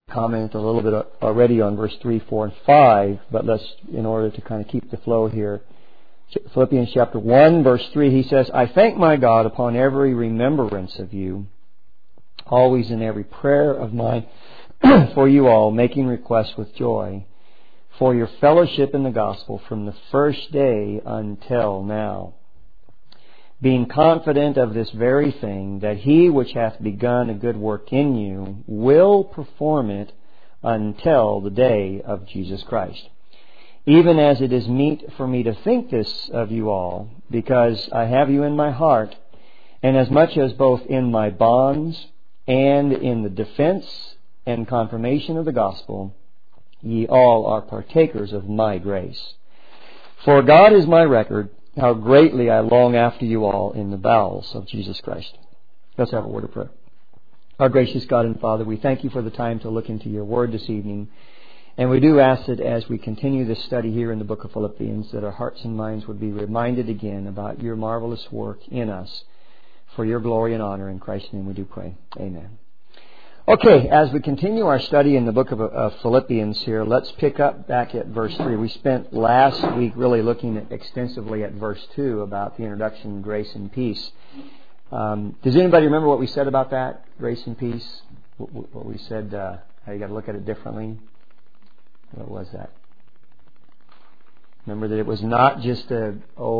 commented a little bit already on verse 3, 4, and 5, but let's, in order to kind of keep the flow here, Philippians chapter 1, verse 3, he says, I thank my God upon every remembrance of you, always in every prayer of mine for you all, making requests with joy, for your fellowship in the gospel from the first day until now, being confident of this very thing, that he which hath begun a good work in you will perform it until the day of Jesus Christ. Even as it is meet for me to think this of you all, because I have you in my heart, and as much as both in my bonds and in the defense and confirmation of the gospel, ye all are partakers of my grace. For God is my record, how greatly I long after you all in the bowels of Jesus Christ. Let's have a word of prayer. Our gracious God and Father, we thank you for the time to look into your word this evening. And we do ask that as we continue this study here in the book of Philippians, that our hearts and minds would be reminded again about your marvelous work in us for your glory and honor. In Christ's name we do pray. Amen. Okay, as we continue our study in the book of Philippians here, let's pick up back at verse 3. We spent last week really looking extensively at verse 2 about the introduction, grace and peace. Does anybody remember what we said about that, grace and peace? What we said, how you got to look at it differently? What was that? Remember that it was not just a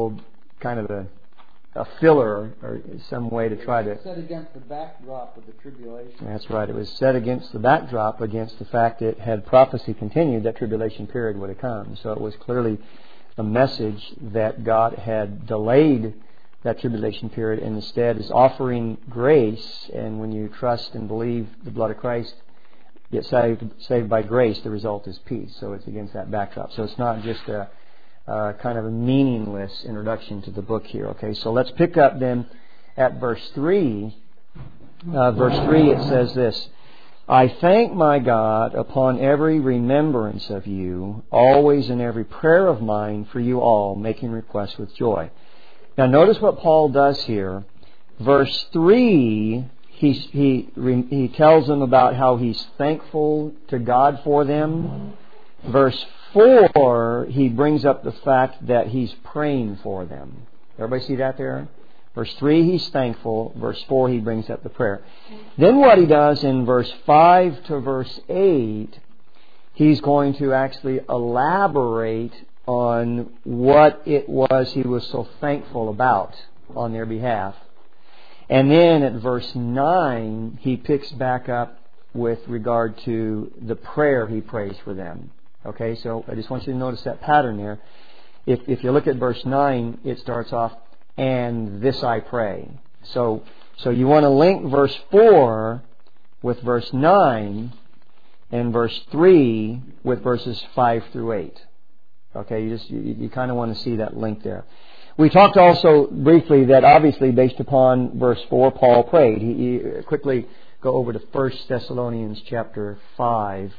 filler or some way to try to... Set against the backdrop of the tribulation. That's right. It was set against the backdrop against the fact that had prophecy continued, that tribulation period would have come. So it was clearly a message that God had delayed that tribulation period and instead is offering grace. And when you trust and believe the blood of Christ, get saved by grace, the result is peace. So it's against that backdrop. So it's not just a kind of a meaningless introduction to the book here. Okay, so let's pick up then at verse 3. Verse 3, it says this, I thank my God upon every remembrance of you, always in every prayer of mine for you all, making requests with joy. Now notice what Paul does here. Verse 3, he tells them about how he's thankful to God for them. Verse 4, he brings up the fact that he's praying for them. Everybody see that there? Verse 3, he's thankful. Verse 4, he brings up the prayer. Then what he does in verse 5 to verse 8, he's going to actually elaborate on what it was he was so thankful about on their behalf. And then at verse 9, he picks back up with regard to the prayer he prays for them. Okay, so I just want you to notice that pattern there. If you look at verse 9, it starts off, and this I pray. So you want to link verse 4 with verse 9 and verse 3 with verses 5 through 8. Okay, you kind of want to see that link there. We talked also briefly that obviously based upon verse 4, Paul prayed. He quickly go over to 1 Thessalonians chapter 5.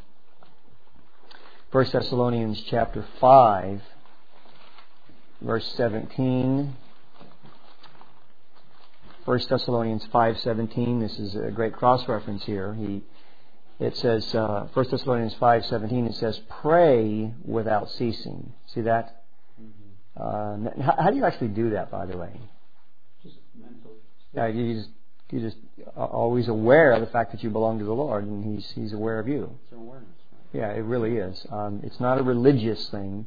1 Thessalonians chapter 5, verse 17. 1 Thessalonians 5:17. This is a great cross-reference here. It says, 1 Thessalonians 5:17, it says, pray without ceasing. See that? How do you actually do that, by the way? Just mental. You just are always aware of the fact that you belong to the Lord, and He's aware of you. It's an awareness. Yeah, it really is. It's not a religious thing.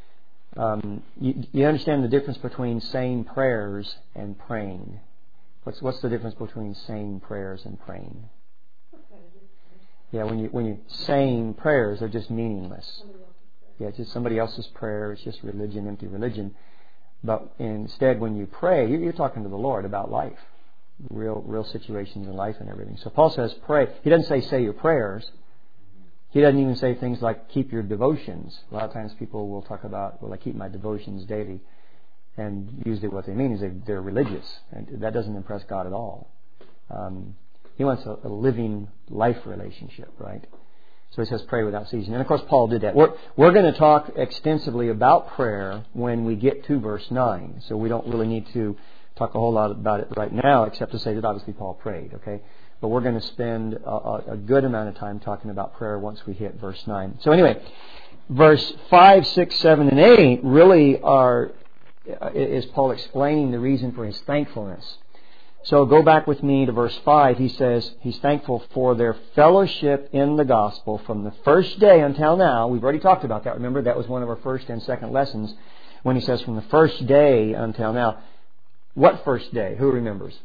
You understand the difference between saying prayers and praying. What's the difference between saying prayers and praying? Yeah, when you're saying prayers, they're just meaningless. Yeah, it's just somebody else's prayer. It's just religion, empty religion. But instead, when you pray, you're talking to the Lord about life, real situations in life and everything. So Paul says, pray. He doesn't say your prayers. He doesn't even say things like keep your devotions. A lot of times people will talk about, I keep my devotions daily. And usually what they mean is they're religious. And that doesn't impress God at all. He wants a living life relationship, right? So he says pray without ceasing. And of course Paul did that. We're going to talk extensively about prayer when we get to verse 9. So we don't really need to talk a whole lot about it right now except to say that obviously Paul prayed, okay? But we're going to spend a good amount of time talking about prayer once we hit verse 9. So anyway, verse 5, 6, 7, and 8 really is Paul explaining the reason for his thankfulness. So go back with me to verse 5. He says he's thankful for their fellowship in the gospel from the first day until now. We've already talked about that. Remember, that was one of our first and second lessons when he says from the first day until now. What first day? Who remembers?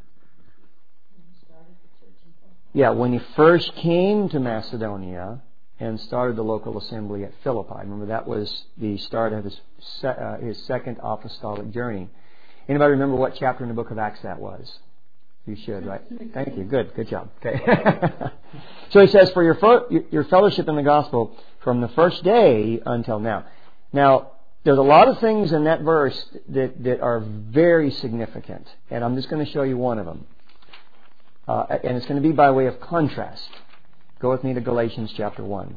Yeah, when he first came to Macedonia and started the local assembly at Philippi. Remember, that was the start of his second apostolic journey. Anybody remember what chapter in the book of Acts that was? You should, right? Thank you. Good job. Okay. So he says, for your fellowship in the gospel from the first day until now. Now, there's a lot of things in that verse that are very significant, and I'm just going to show you one of them. And it's going to be by way of contrast. Go with me to Galatians chapter 1.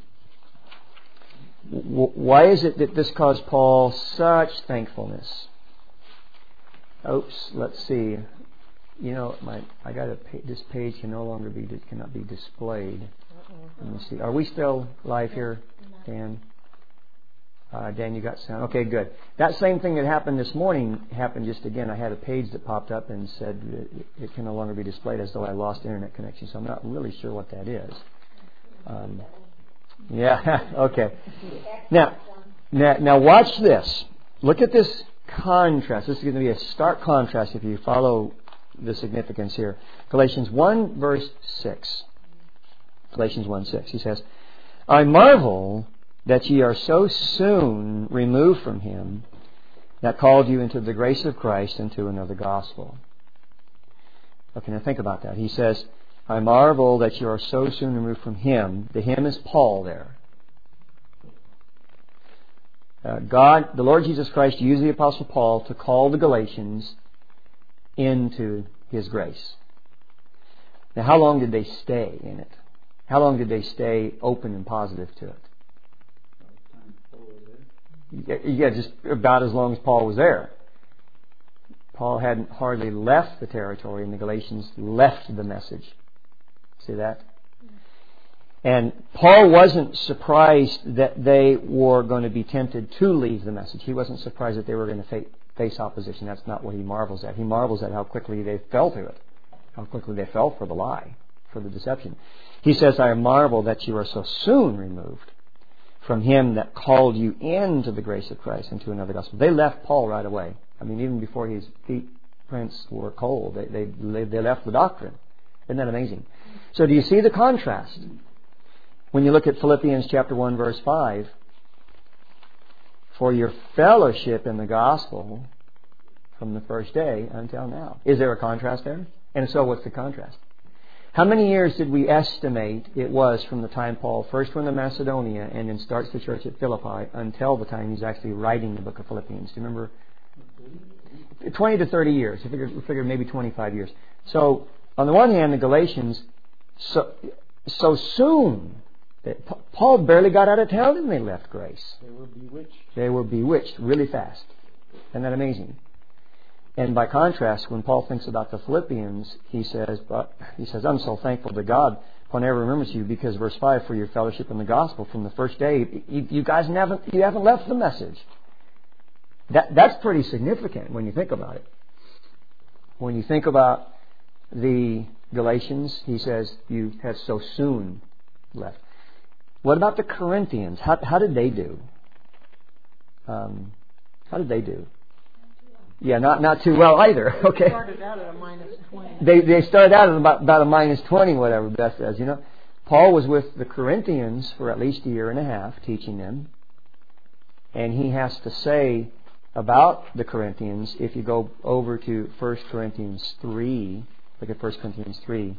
Why is it that this caused Paul such thankfulness? Oops, let's see. You know, this page cannot be displayed. Let me see. Are we still live here, Dan? Dan, you got sound? Okay, good. That same thing that happened this morning happened just again. I had a page that popped up and said it can no longer be displayed, as though I lost internet connection. So I'm not really sure what that is. Yeah, okay. Now watch this. Look at this contrast. This is going to be a stark contrast if you follow the significance here. Galatians 1 verse 6. Galatians 1:6. He says, I marvel that ye are so soon removed from him that called you into the grace of Christ into another gospel. Okay, now think about that. He says, I marvel that you are so soon removed from him. The him is Paul there. God, the Lord Jesus Christ, used the Apostle Paul to call the Galatians into His grace. Now, how long did they stay in it? How long did they stay open and positive to it? Yeah, just about as long as Paul was there. Paul hadn't hardly left the territory, and the Galatians left the message. See that? And Paul wasn't surprised that they were going to be tempted to leave the message. He wasn't surprised that they were going to face opposition. That's not what he marvels at. He marvels at how quickly they fell to it. How quickly they fell for the lie, for the deception. He says, I marvel that you are so soon removed from him that called you into the grace of Christ, into another gospel. They left Paul right away. I mean, even before his feet prints were cold, they left the doctrine. Isn't that amazing? So do you see the contrast? When you look at Philippians chapter 1 verse 5, for your fellowship in the gospel from the first day until now. Is there a contrast there? And if so, what's the contrast? How many years did we estimate it was from the time Paul first went to Macedonia and then starts the church at Philippi until the time he's actually writing the book of Philippians? Do you remember? 20 to 30 years. We figured maybe 25 years. So, on the one hand, the Galatians, so soon, Paul barely got out of town and they left grace. They were bewitched. They were bewitched really fast. Isn't that amazing? And by contrast, when Paul thinks about the Philippians, he says, I'm so thankful to God when I remembers you, because verse 5, for your fellowship in the gospel from the first day, you guys haven't left the message. That's pretty significant when you think about it. When you think about the Galatians, he says, you have so soon left. What about the Corinthians? How did they do? How did they do? Yeah, not too well either. Okay. They started out at a -20. They started out at about a -20, whatever Beth says. You know, Paul was with the Corinthians for at least a year and a half, teaching them, and he has to say about the Corinthians. If you go over to 1 Corinthians 3, look at 1 Corinthians 3.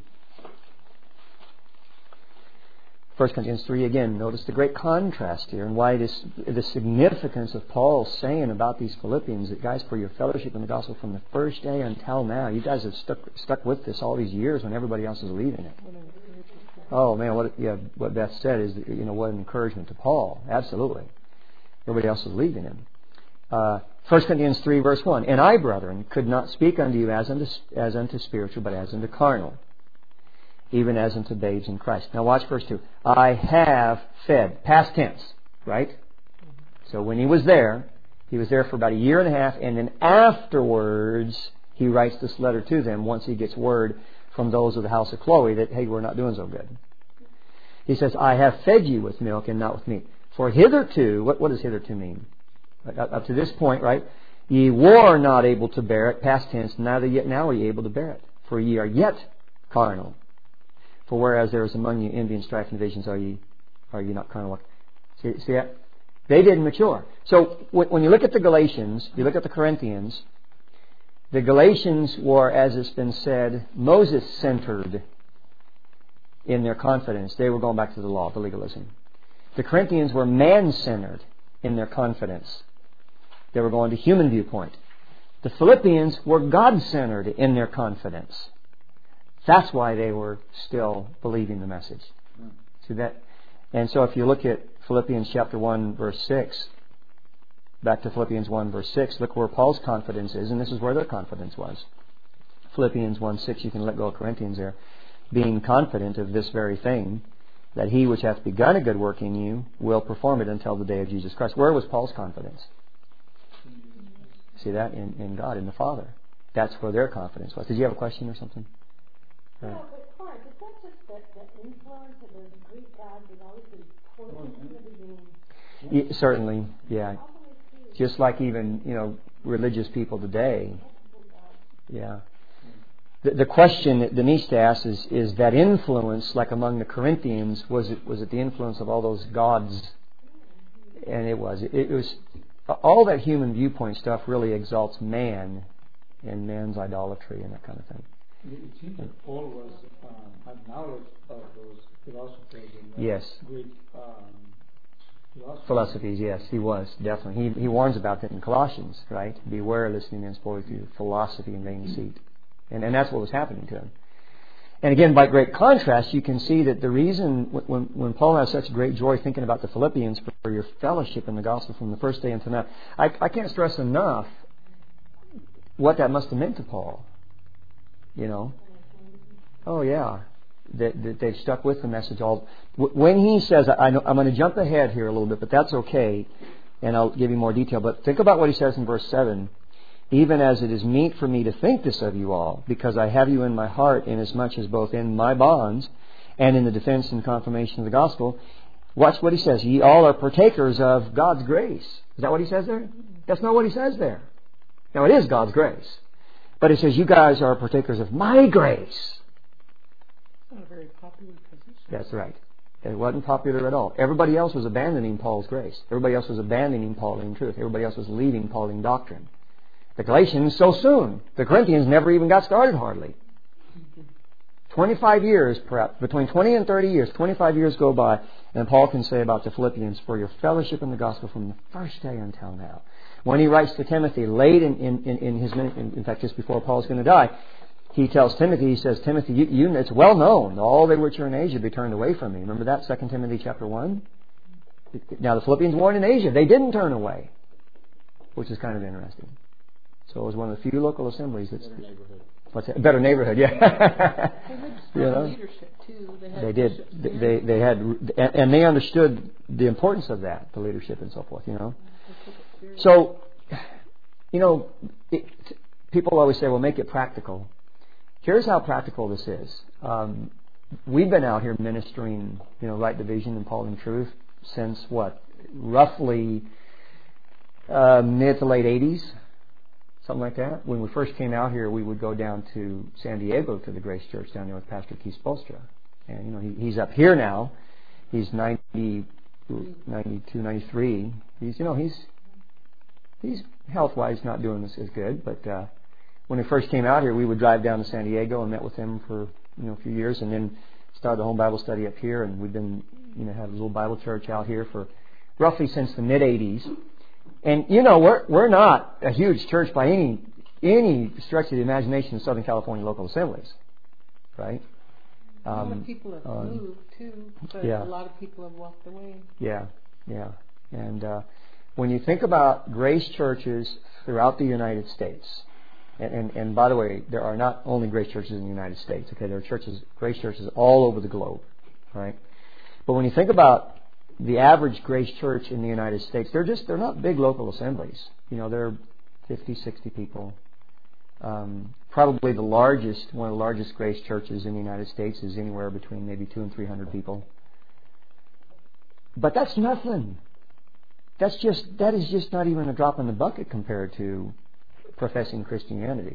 1 Corinthians 3 again, notice the great contrast here and why the significance of Paul saying about these Philippians that, guys, for your fellowship in the gospel from the first day until now, you guys have stuck with this all these years when everybody else is leaving it. Oh man, what Beth said is, what an encouragement to Paul. Absolutely. Everybody else is leaving him. 1 Corinthians 3 verse 1, and I, brethren, could not speak unto you as unto spiritual, but as unto carnal. even as unto babes in Christ. Now watch verse 2. I have fed. Past tense, right? So when he was there for about a year and a half, and then afterwards he writes this letter to them once he gets word from those of the house of Chloe that, hey, we're not doing so good. He says, I have fed you with milk and not with meat. For hitherto, what does hitherto mean? Up to this point, right? Ye were not able to bear it, past tense, neither yet now are ye able to bear it. For ye are yet carnal. For whereas there is among you envy and strife and divisions, are ye not carnal? See that? They didn't mature. So when you look at the Galatians, you look at the Corinthians, the Galatians were, as it's been said, Moses-centered in their confidence. They were going back to the law, the legalism. The Corinthians were man-centered in their confidence. They were going to human viewpoint. The Philippians were God-centered in their confidence. That's why they were still believing the message. See that? And so if you look at Philippians chapter 1, verse 6, back to Philippians 1, verse 6, look where Paul's confidence is, and this is where their confidence was. Philippians 1, 6, you can let go of Corinthians there. Being confident of this very thing, that he which hath begun a good work in you will perform it until the day of Jesus Christ. Where was Paul's confidence? See that? In God, in the Father. That's where their confidence was. Did you have a question or something? Right. No, but Clark, is that just the influence of the Greek gods that always been important in the beginning? Yeah, certainly, yeah. Just like even, religious people today. Yeah. The question that needs to ask is that influence, like among the Corinthians, was it the influence of all those gods? And it was. It was all that human viewpoint stuff really exalts man and man's idolatry and that kind of thing. It seems that Paul was had knowledge of those philosophers and yes. Greek philosophies. Yes, he was definitely. He warns about that in Colossians, right? Beware listening and spoil through philosophy and vain deceit. And that's what was happening to him. And again, by great contrast, you can see that the reason when Paul has such great joy thinking about the Philippians for your fellowship in the gospel from the first day until now, I can't stress enough what that must have meant to Paul. Oh yeah, that they've stuck with the message all. When he says, I'm going to jump ahead here a little bit, but that's okay, and I'll give you more detail. But think about what he says in verse 7. Even as it is meet for me to think this of you all, because I have you in my heart, inasmuch as both in my bonds and in the defense and confirmation of the gospel. Watch what he says. Ye all are partakers of God's grace. Is that what he says there? That's not what he says there. Now it is God's grace. But it says you guys are partakers of my grace. Not a very popular position. That's right. It wasn't popular at all. Everybody else was abandoning Paul's grace. Everybody else was abandoning Pauline truth. Everybody else was leaving Pauline doctrine. The Galatians so soon. The Corinthians never even got started hardly. 25 years, perhaps, between 20 and 30 years, 25 years go by, and Paul can say about the Philippians, for your fellowship in the gospel from the first day until now. When he writes to Timothy, late in his ministry, in fact, just before Paul's going to die, he tells Timothy, he says, Timothy, it's well known, all they which are in Asia be turned away from me. Remember that, 2 Timothy chapter 1? Now, the Philippians weren't in Asia. They didn't turn away, which is kind of interesting. So it was one of the few local assemblies that's... Better neighborhood. What's that? Better neighborhood, yeah. They had leadership too. They did. They had, and they understood the importance of that, the leadership and so forth, So, people always say, well, make it practical. Here's how practical this is. We've been out here ministering, right division and Pauline truth since roughly mid to late 80s. Something like that. When we first came out here, we would go down to San Diego to the Grace Church down there with Pastor Keith Spolstra. And, he's up here now. He's 92, 93. He's health-wise not doing this as good. But when we first came out here, we would drive down to San Diego and met with him for, a few years. And then started the home Bible study up here. And we've been, had a little Bible church out here for roughly since the mid-80s. And we're not a huge church by any stretch of the imagination in Southern California local assemblies, right? A lot of people have moved too, but a lot of people have walked away. Yeah. And when you think about grace churches throughout the United States, And by the way, there are not only Grace churches in the United States. Okay, there are Grace churches all over the globe, right? But when you think about the average Grace church in the United States, they're not big local assemblies. They're 50, 60 people. Probably one of the largest Grace churches in the United States is anywhere between maybe 200 and 300 people. But that's nothing. That is just not even a drop in the bucket compared to professing Christianity.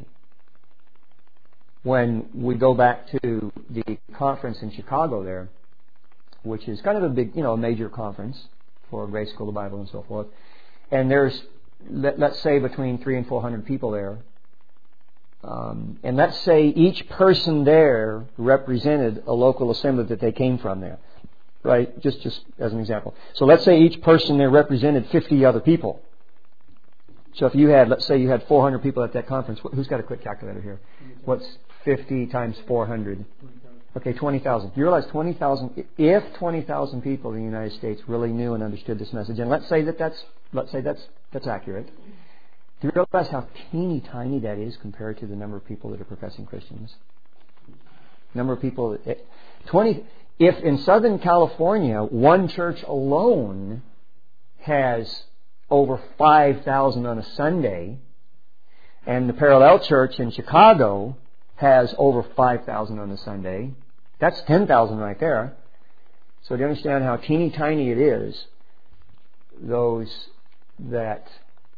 When we go back to the conference in Chicago there, which is kind of a big, a major conference for Grace School of the Bible and so forth, and there's, let's say, between 300 and 400 people there, and let's say each person there represented a local assembly that they came from there, right? Just as an example. So let's say each person there represented 50 other people. So if let's say you had 400 people at that conference, who's got a quick calculator here? What's 50 times 400? Okay, 20,000. You realize 20,000, if 20,000 people in the United States really knew and understood this message, and let's say that's accurate, do you realize how teeny tiny that is compared to the number of people that are professing Christians? Number of people, if in Southern California, one church alone has over 5,000 on a Sunday, and the Parallel Church in Chicago has over 5,000 on a Sunday, that's 10,000 right there. So do you understand how teeny tiny it is? Those that...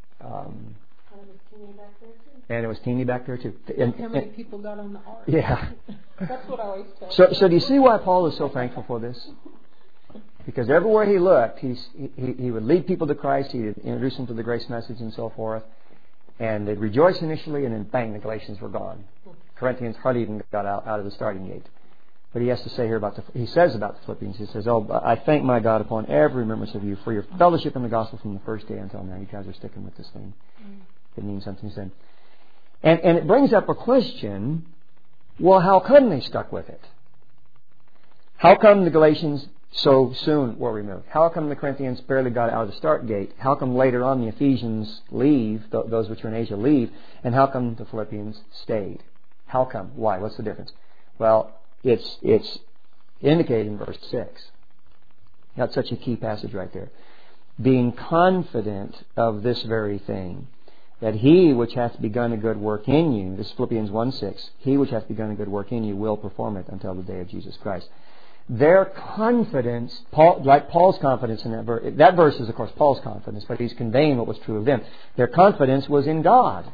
and it was teeny back there too. And how many people got on the ark? Yeah. That's what I always tell So do you see why Paul is so thankful for this? Because everywhere he looked, he would lead people to Christ, he would introduce them to the grace message and so forth, and they'd rejoice initially, and then bang, the Galatians were gone. Corinthians hardly even got out of the starting gate. But he has to say here he says about the Philippians, he says, I thank my God upon every remembrance of you for your fellowship in the gospel from the first day until now. You guys are sticking with this thing. It means something to them. And it brings up a question, well, how come they stuck with it? How come the Galatians so soon were removed? How come the Corinthians barely got out of the start gate? How come later on the Ephesians leave, those which are in Asia leave, and how come the Philippians stayed? How come? Why? What's the difference? Well, it's indicated in verse 6. That's such a key passage right there. Being confident of this very thing, that he which hath begun a good work in you, this is Philippians 1:6, he which hath begun a good work in you will perform it until the day of Jesus Christ. Their confidence, like Paul's confidence in that verse is of course Paul's confidence, but he's conveying what was true of them. Their confidence was in God.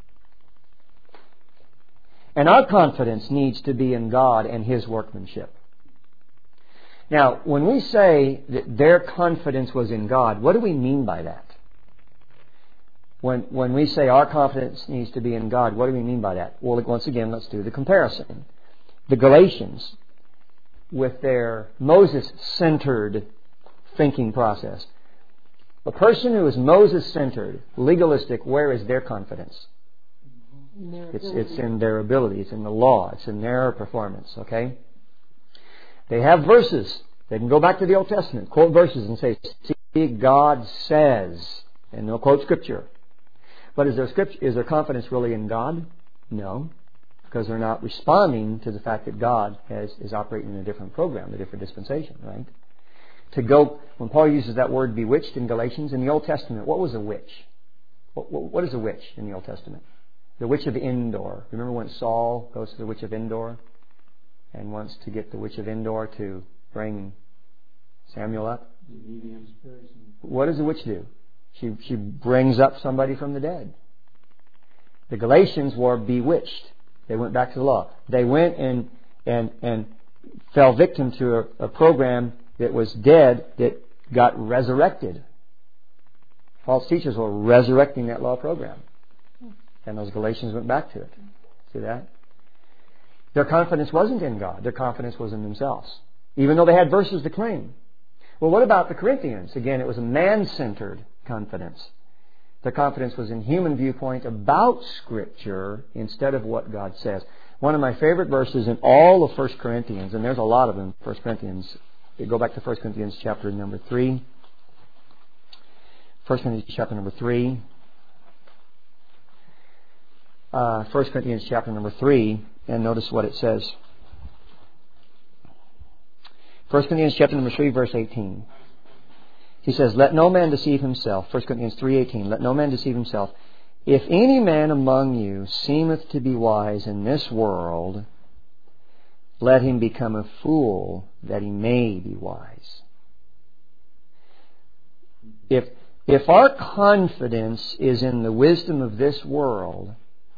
And our confidence needs to be in God and His workmanship. Now, when we say that their confidence was in God, what do we mean by that? When we say our confidence needs to be in God, what do we mean by that? Well, once again, let's do the comparison. The Galatians, with their Moses-centered thinking process. A person who is Moses-centered, legalistic, where is their confidence? It's in their ability. It's in the law. It's in their performance. Okay? They have verses. They can go back to the Old Testament, quote verses and say, see, God says, and they'll quote Scripture. But is their confidence really in God? No. Because they're not responding to the fact that God is operating in a different program, a different dispensation, right? When Paul uses that word bewitched in Galatians, in the Old Testament, what was a witch? What is a witch in the Old Testament? The witch of Endor. Remember when Saul goes to the witch of Endor and wants to get the witch of Endor to bring Samuel up? What does the witch do? She brings up somebody from the dead. The Galatians were bewitched. They went back to the law. They went and fell victim to a program that was dead that got resurrected. False teachers were resurrecting that law program. And those Galatians went back to it. See that? Their confidence wasn't in God. Their confidence was in themselves. Even though they had verses to claim. Well, what about the Corinthians? Again, it was a man-centered confidence. Their confidence was in human viewpoint about Scripture instead of what God says. One of my favorite verses in all of 1 Corinthians, and there's a lot of them in 1 Corinthians. You go back to 1 Corinthians chapter number 3. 1 Corinthians chapter number 3. 1 Corinthians chapter number 3, and notice what it says. 1 Corinthians chapter number 3, verse 18. He says, "Let no man deceive himself." 1 Corinthians 3:18. "Let no man deceive himself. If any man among you seemeth to be wise in this world, let him become a fool, that he may be wise." If our confidence is in the wisdom of this world,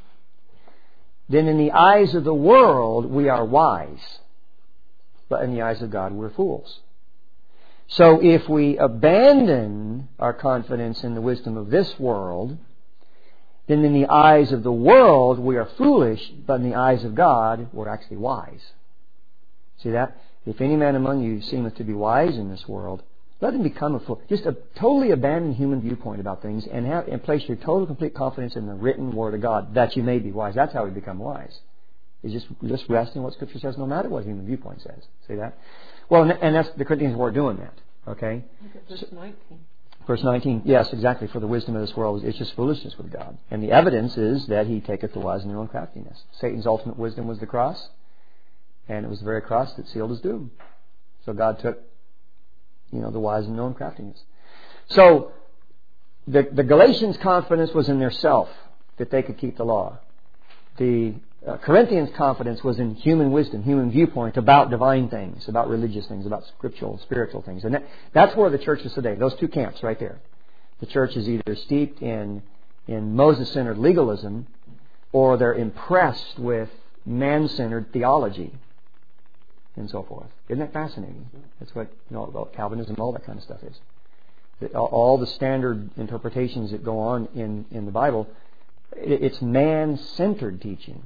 then in the eyes of the world we are wise. But in the eyes of God we're fools. So if we abandon our confidence in the wisdom of this world, then in the eyes of the world we are foolish, but in the eyes of God we're actually wise. See that? If any man among you seemeth to be wise in this world, let him become a fool. Just a totally abandon human viewpoint about things and place your total complete confidence in the written Word of God, that you may be wise. That's how we become wise. Is just rest in what Scripture says, no matter what human viewpoint says. See that? Well, and that's the Corinthians were doing that. Okay? Verse 19. Verse 19, yes, exactly. For the wisdom of this world is just foolishness with God. And the evidence is that He taketh the wise in their own craftiness. Satan's ultimate wisdom was the cross, and it was the very cross that sealed his doom. So God took, the wise in their own craftiness. So the Galatians' confidence was in their self, that they could keep the law. The Corinthians' confidence was in human wisdom, human viewpoint about divine things, about religious things, about scriptural, spiritual things. And that's where the church is today. Those two camps right there. The church is either steeped in Moses-centered legalism, or they're impressed with man-centered theology, and so forth. Isn't that fascinating? That's what about Calvinism, all that kind of stuff is. All the standard interpretations that go on in the Bible, it's man-centered teaching.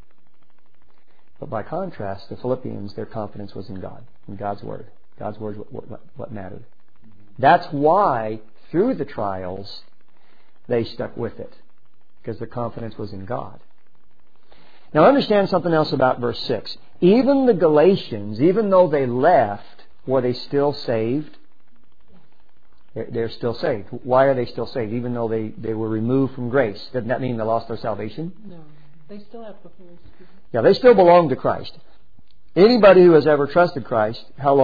But by contrast, the Philippians, their confidence was in God, in God's Word. God's Word is what mattered. That's why, through the trials, they stuck with it, because their confidence was in God. Now understand something else about verse 6. Even the Galatians, even though they left, were they still saved? They're still saved. Why are they still saved? Even though they were removed from grace. Doesn't that mean they lost their salvation? No. They still have the Holy Spirit. Yeah, they still belong to Christ. Anybody who has ever trusted Christ,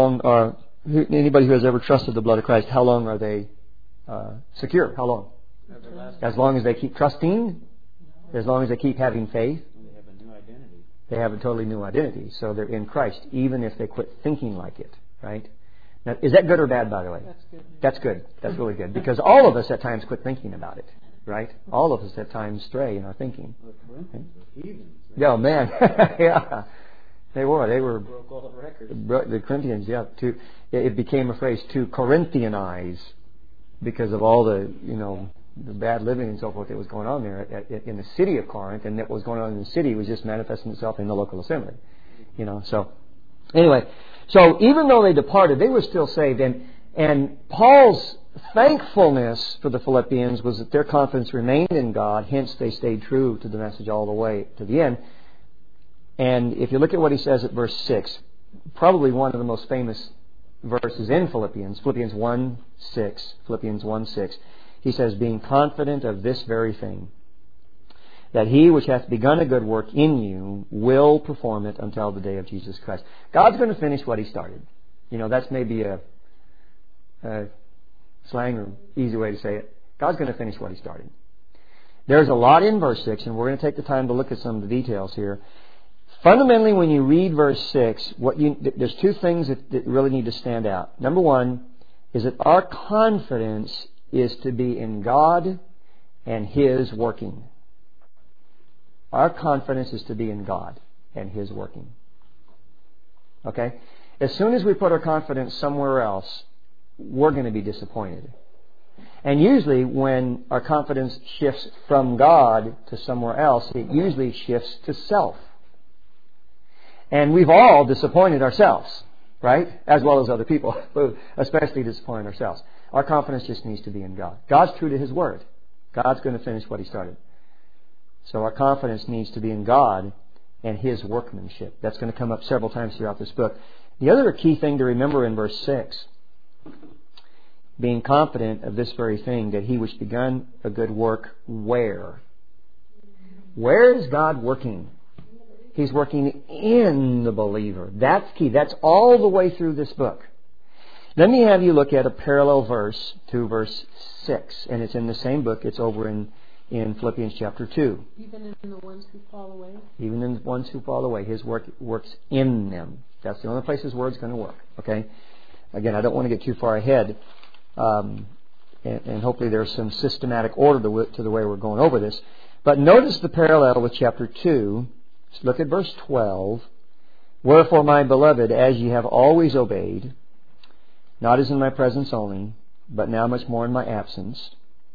anybody who has ever trusted the blood of Christ, how long are they secure? How long? As long as they keep trusting, as long as they keep having faith. They have a new identity. They have a totally new identity. So they're in Christ, even if they quit thinking like it, right? Now, is that good or bad, by the way? That's good. That's good. That's really good. Because all of us at times quit thinking about it, right? All of us at times stray in our thinking. The Corinthians were heathens. Yeah, man. Yeah. They were. Broke all the records. The Corinthians, yeah. It became a phrase, to Corinthianize, because of all the bad living and so forth that was going on there in the city of Corinth, and what was going on in the city was just manifesting itself in the local assembly. So anyway, so even though they departed, they were still saved, and Paul's thankfulness for the Philippians was that their confidence remained in God, hence they stayed true to the message all the way to the end. And if you look at what he says at verse 6, probably one of the most famous verses in Philippians 1:6, he says, being confident of this very thing, that he which hath begun a good work in you will perform it until the day of Jesus Christ. God's going to finish what He started. That's maybe a slang or easy way to say it. God's going to finish what He started. There's a lot in verse 6, and we're going to take the time to look at some of the details here. Fundamentally, when you read verse 6, there's two things that really need to stand out. Number one is that our confidence is to be in God and His working. Our confidence is to be in God and His working. Okay? As soon as we put our confidence somewhere else, we're going to be disappointed. And usually when our confidence shifts from God to somewhere else, it usually shifts to self. And we've all disappointed ourselves, right? As well as other people, but especially disappointed ourselves. Our confidence just needs to be in God. God's true to His Word. God's going to finish what He started. So our confidence needs to be in God and His workmanship. That's going to come up several times throughout this book. The other key thing to remember in verse 6, being confident of this very thing, that He which begun a good work, where? Where is God working? He's working in the believer. That's key. That's all the way through this book. Let me have you look at a parallel verse to verse 6. And it's in the same book. It's over in Philippians chapter 2. Even in the ones who fall away? Even in the ones who fall away. His work works in them. That's the only place His Word's going to work. Okay? Again, I don't want to get too far ahead. And hopefully there's some systematic order to the way we're going over this. But notice the parallel with chapter 2. Let's look at verse 12. Wherefore, my beloved, as ye have always obeyed, not as in my presence only, but now much more in my absence.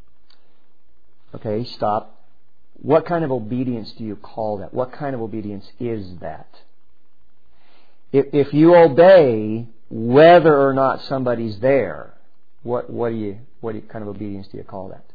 Okay, stop. What kind of obedience do you call that? What kind of obedience is that? If you obey whether or not somebody's there, what kind of obedience do you call that?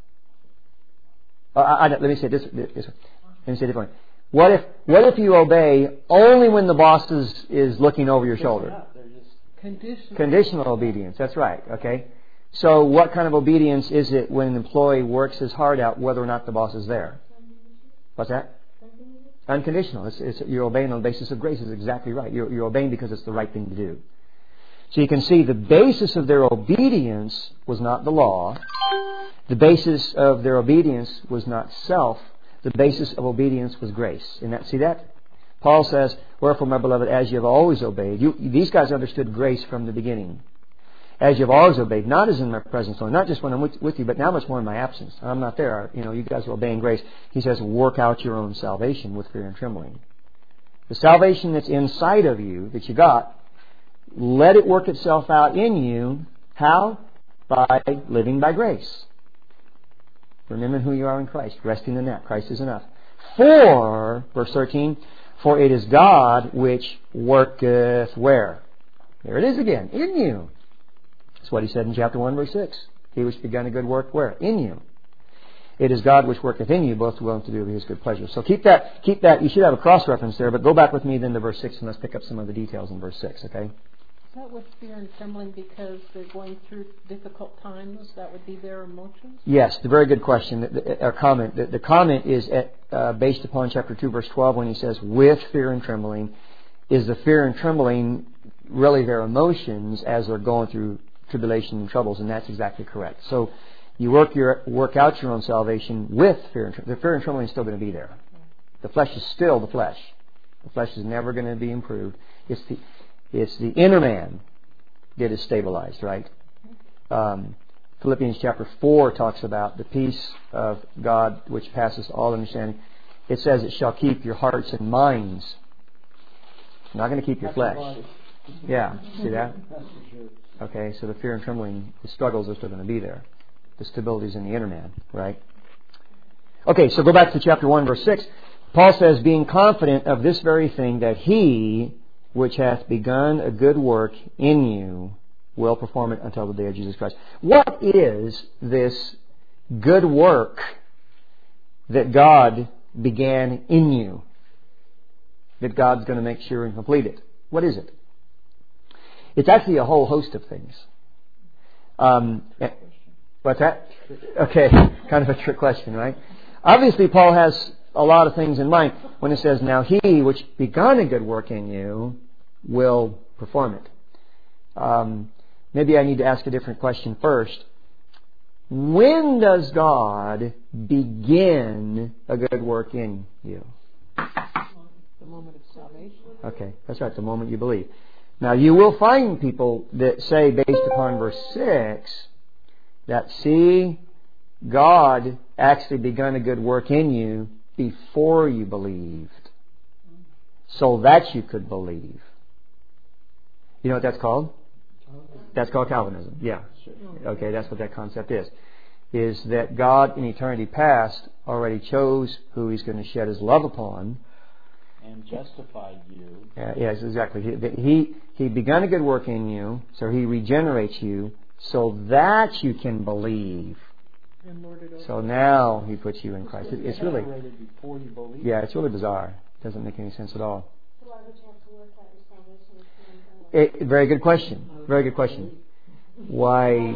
Let me say this. Let me say it differently. What if you obey only when the boss is looking over your shoulder? Conditional obedience. That's right. Okay. So what kind of obedience is it when an employee works his heart out whether or not the boss is there? What's that? Unconditional. You're obeying on the basis of grace. Is exactly right. You're obeying because it's the right thing to do. So you can see the basis of their obedience was not the law. The basis of their obedience was not self. The basis of obedience was grace. See that? Paul says, wherefore, my beloved, as you have always obeyed. These guys understood grace from the beginning. As you have always obeyed, not as in my presence only, not just when I'm with you, but now much more in my absence. I'm not there. You guys are obeying grace. He says, work out your own salvation with fear and trembling. The salvation that's inside of you, that you got, let it work itself out in you. How? By living by grace. Remembering who you are in Christ. Resting in that. Christ is enough. For, verse 13, for it is God which worketh where? There it is again. In you. That's what he said in chapter 1, verse 6. He which begun a good work where? In you. It is God which worketh in you, both willing to do of His good pleasure. So keep that. You should have a cross-reference there, but go back with me then to verse 6 and let's pick up some of the details in verse 6, okay? Is that with fear and trembling because they're going through difficult times? That would be their emotions? Yes, a very good question. Or comment. The comment is based upon chapter 2, verse 12, when he says, with fear and trembling. Is the fear and trembling really their emotions as they're going through tribulation and troubles? And that's exactly correct. So you work out your own salvation with fear and trembling. The fear and trembling is still going to be there. The flesh is still the flesh. The flesh is never going to be improved. It's the inner man that is stabilized, right? Philippians chapter 4 talks about the peace of God which passes all understanding. It says it shall keep your hearts and minds. It's not going to keep your flesh. Yeah, see that? Okay, so the fear and trembling, the struggles are still going to be there. The stability is in the inner man, right? Okay, so go back to chapter 1, verse 6. Paul says, being confident of this very thing, that He which hath begun a good work in you will perform it until the day of Jesus Christ. What is this good work that God began in you? That God's going to make sure and complete it. What is it? It's actually a whole host of things. What's that? Okay, kind of a trick question, right? Obviously, Paul has a lot of things in mind when it says, now He which begun a good work in you will perform it. Maybe I need to ask a different question first. When does God begin a good work in you? The moment of salvation. Okay, that's right, the moment you believe. Now you will find people that say, based upon verse 6, that see, God actually begun a good work in you before you believed, so that you could believe. You know what that's called? That's called Calvinism. Yeah. Okay, that's what that concept is. Is that God in eternity past already chose who He's going to shed His love upon. And justified you. Yes, exactly. He begun a good work in you, so He regenerates you so that you can believe. So now He puts you in Christ. It's really, before you believe. Yeah, it's really bizarre. It doesn't make any sense at all. So why would you have to work out your salvation? Very good question. Very good question. Why?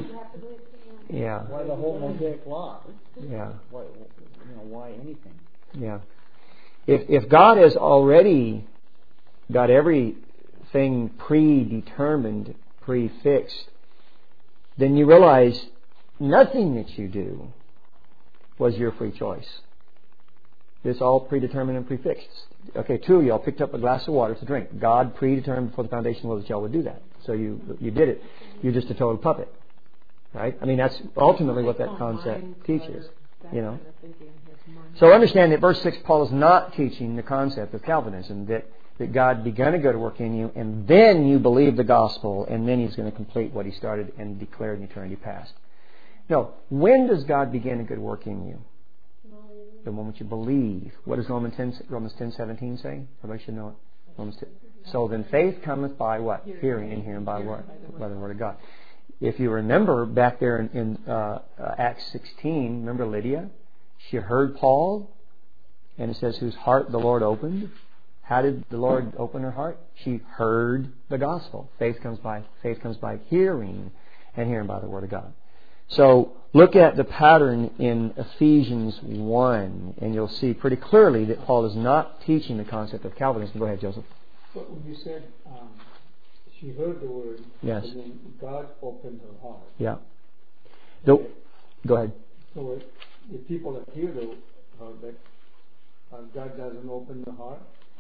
Yeah. Why the whole Mosaic law? Yeah. Why anything? Yeah. If God has already got everything predetermined, prefixed, then you realize nothing that you do was your free choice. It's all predetermined and prefixed. Okay, two of y'all picked up a glass of water to drink. God predetermined before the foundation of the world that y'all would do that. So you did it. You're just a total puppet. Right? I mean, that's ultimately what that concept teaches. You know. So understand that verse 6, Paul is not teaching the concept of Calvinism, that God began a good work in you, and then you believe the gospel, and then He's going to complete what He started and declared in eternity past. No. When does God begin a good work in you? The moment you believe. What does Romans 10:17 say? Everybody should know it. Romans 10. So then faith cometh by what? Hearing, and hearing by what? By the Word of God. If you remember back there in Acts 16, remember Lydia? She heard Paul, and it says, whose heart the Lord opened. How did the Lord open her heart? She heard the gospel. Faith comes by hearing, and hearing by the Word of God. So look at the pattern in Ephesians 1, and you'll see pretty clearly that Paul is not teaching the concept of Calvinism. Go ahead, Joseph. But when you said she heard the word, yes, and then God opened her heart. Yeah. Go ahead. So the people that hear that God doesn't open the heart.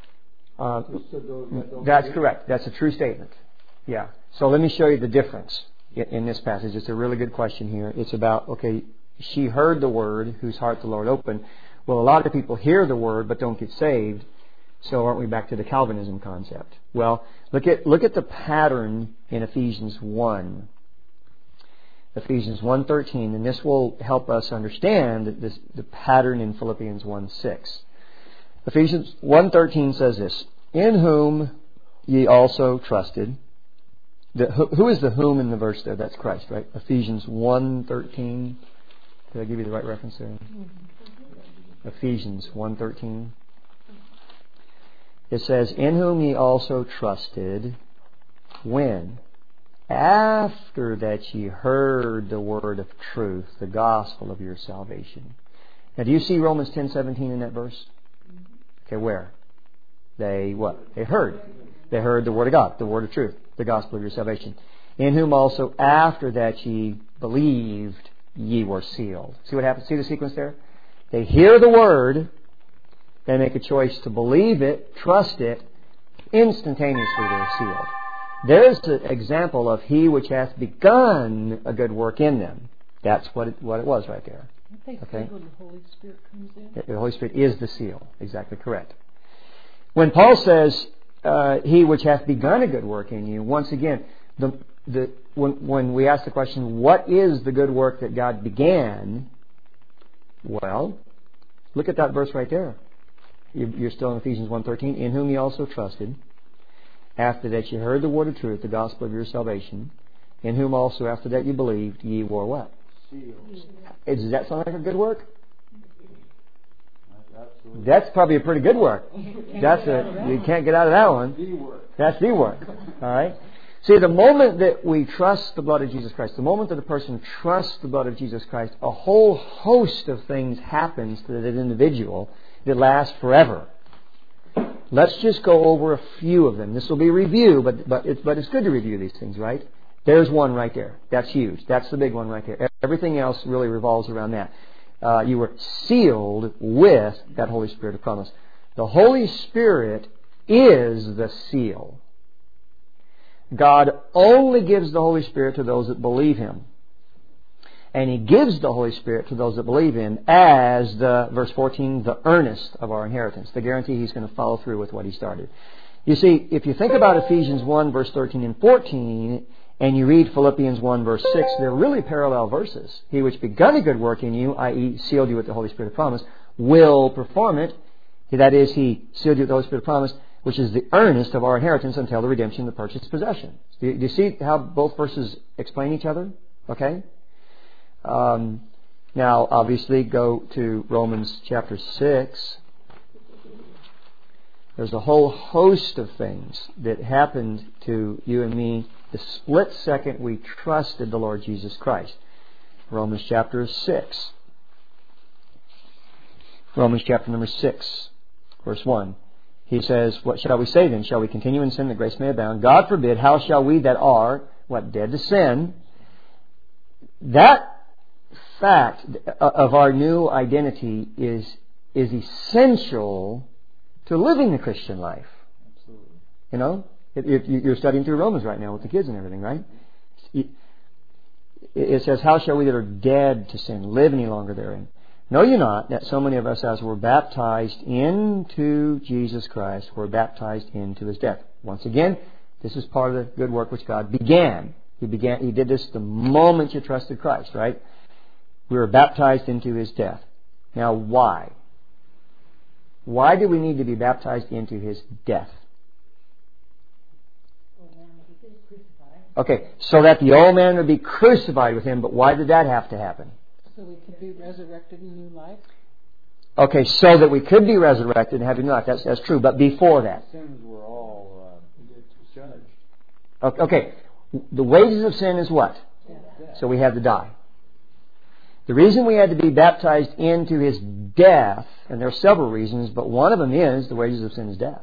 That's correct. That's a true statement. Yeah. So let me show you the difference in this passage. It's a really good question here. It's about, okay, she heard the word, whose heart the Lord opened. Well, a lot of people hear the word but don't get saved. So aren't we back to the Calvinism concept? Well, look at the pattern in Ephesians 1. Ephesians 1:13, and this will help us understand the pattern in Philippians 1:6. Ephesians 1:13 says this, in whom ye also trusted. Who is the whom in the verse there? That's Christ, right? Ephesians 1:13. Did I give you the right reference there? Ephesians 1:13. It says, in whom ye also trusted, when? After that ye heard the word of truth, the gospel of your salvation. Now, do you see Romans 10:17 in that verse? Okay, where? They what? They heard. They heard the word of God, the word of truth, the gospel of your salvation. In whom also after that ye believed, ye were sealed. See what happens? See the sequence there? They hear the word, they make a choice to believe it, trust it, instantaneously they're sealed. There's an example of he which hath begun a good work in them. That's what it was right there. I think okay? when the Holy Spirit comes in. The Holy Spirit is the seal. Exactly correct. When Paul says, he which hath begun a good work in you, once again, when we ask the question, what is the good work that God began? Well, look at that verse right there. You're still in Ephesians 1:13, in whom ye also trusted, after that ye heard the word of truth, the gospel of your salvation, in whom also after that ye believed, ye were what? Seals. Does that sound like a good work? That's probably a pretty good work. You can't get out of that one. That's the work. All right. See, the moment that we trust the blood of Jesus Christ, the moment that a person trusts the blood of Jesus Christ, a whole host of things happens to that individual that lasts forever. Let's just go over a few of them. This will be a review, but it's good to review these things, right? There's one right there. That's huge. That's the big one right there. Everything else really revolves around that. You were sealed with that Holy Spirit of promise. The Holy Spirit is the seal. God only gives the Holy Spirit to those that believe Him. And He gives the Holy Spirit to those that believe Him as verse 14, the earnest of our inheritance. The guarantee He's going to follow through with what He started. You see, if you think about Ephesians 1, verse 13 and 14, and you read Philippians 1, verse 6, they're really parallel verses. He which begun a good work in you, i.e. sealed you with the Holy Spirit of promise, will perform it. That is, He sealed you with the Holy Spirit of promise, which is the earnest of our inheritance until the redemption of the purchased possession. Do you see how both verses explain each other? Okay? Now, obviously, go to Romans chapter 6. There's a whole host of things that happened to you and me the split second we trusted the Lord Jesus Christ. Romans chapter 6. Romans chapter number 6. verse 1. He says, what shall we say then? Shall we continue in sin that grace may abound? God forbid. How shall we that are, dead to sin? That fact of our new identity is essential to living the Christian life. Absolutely. You know? You're studying through Romans right now with the kids and everything, right? It says, how shall we that are dead to sin live any longer therein? Know you not that so many of us as were baptized into Jesus Christ were baptized into His death? Once again, this is part of the good work which God began. He did this the moment you trusted Christ, right? We were baptized into His death. Now, why? Why do we need to be baptized into His death? Okay, so that the old man would be crucified with Him, but why did that have to happen? So we could be resurrected in new life? Okay, so that we could be resurrected and have new life. That's true, but before that. Sins were all judged. Okay, the wages of sin is what? Death. So we had to die. The reason we had to be baptized into His death, and there are several reasons, but one of them is the wages of sin is death.